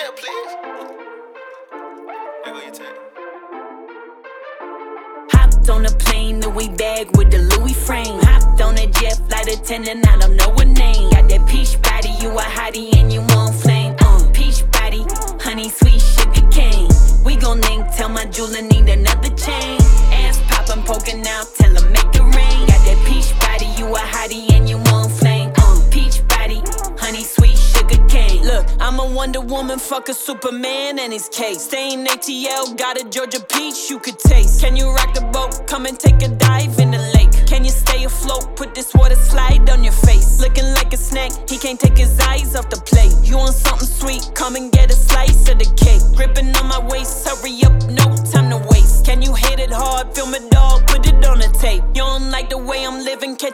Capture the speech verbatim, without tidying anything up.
tail, please. There go your tail. Hopped on a plane, Louis bag with the Louis frame. Hopped on a jet flight attendant, I don't know her name. Got that peach body, you a hottie and you on flame. Uh, peach body, honey sweet sugar cane. We gon' link, tell my jeweler need another chain. Ass poppin', poking out, tell her make it rain. Got that peach body, you a hottie and you on flame. Uh, peach body, honey sweet sugar cane. Look, I'm a Wonder Woman, fuck a Superman and his case. Stay in A T L, got a Georgia peach you could taste. Can you rock the boat? Come and take a dive in the lake. Can you stay afloat? Put this water slide on your face. Looking like a snack, he can't take his eyes off the plate. You want something sweet? Come and get a slice of the cake. Gripping on my waist, hurry up, no time to waste. Can you hit it hard? Film it all, put it on the tape. You don't like the way I'm living, catch